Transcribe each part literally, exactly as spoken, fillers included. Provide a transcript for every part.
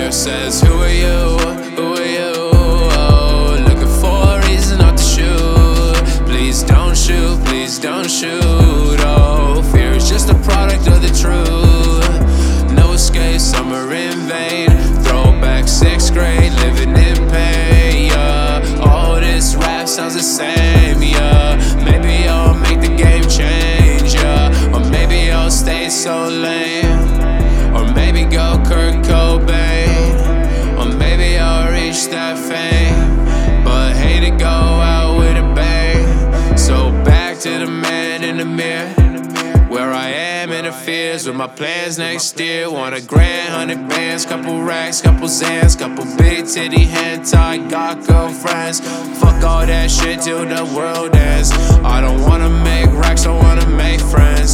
Fear says, who are you? Who are you? Oh, looking for a reason not to shoot. Please don't shoot, please don't shoot. Oh, fear is just a product of the truth. No escape, summer in vain. Throwback sixth grade, living in pain, yeah. All this rap sounds the same, yeah. Maybe I'll make the game change, yeah. Or maybe I'll stay so lame. Or maybe go Kurt Cobain. Or maybe I'll reach that fame. But hate to go out with a bang. So back to the man in the mirror, where I am interferes with my plans next year. Want a grand, hundred bands, couple racks, couple Zans, couple big titty hentai, got girlfriends. Fuck all that shit till the world ends. I don't wanna make racks, I wanna make friends.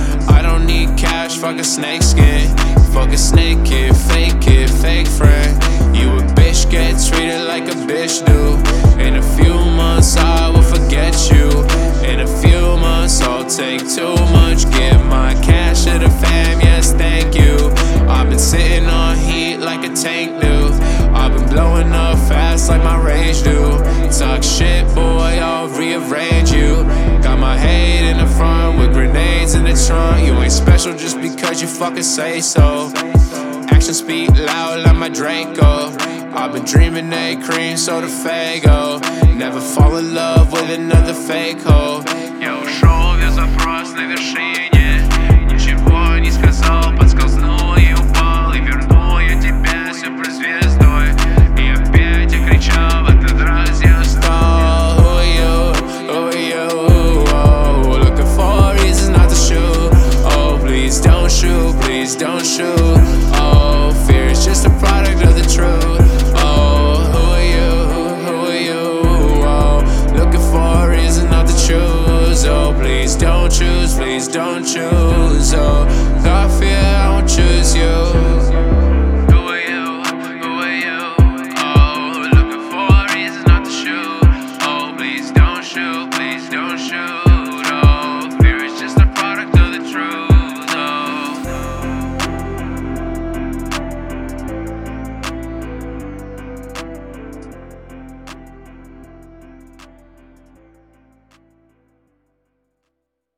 I don't need cash, fuck a snake skin. Fuck a snake kid, fake kid, fake friend. You a bitch, get treated like a bitch do. In a few months I will forget you. In a few months I'll take too much, give my cash to the fam, yes thank you. I've been sitting on heat like a tank do. I've been blowing up fast like my rage do. Talk shit boy, I'll rearrange you. Got my hate in the front with grenades in the trunk. You ain't special just because you fucking say so. Actions speak loud like my Draco. I've been dreaming they cream soda Fago. Never fall in love with another fake hoe. Я ушел, весь запрос на вершине. Ничего не сказал, подскользнул и упал. И вернул я тебя суперзвездой. И опять я кричал в этот раз я устал. Who are you? Who are you? Oh, looking for reasons not to shoot. Oh, please don't shoot, please don't shoot. Oh, fear is just a product of the truth. Oh, who are you? Who are you? Oh, looking for a reason not to choose. Oh, please don't choose, please don't choose. Oh, got fear, I won't choose you. Who are you? Who are you? Oh, looking for a reason not to shoot. Oh, please don't shoot, please don't shoot.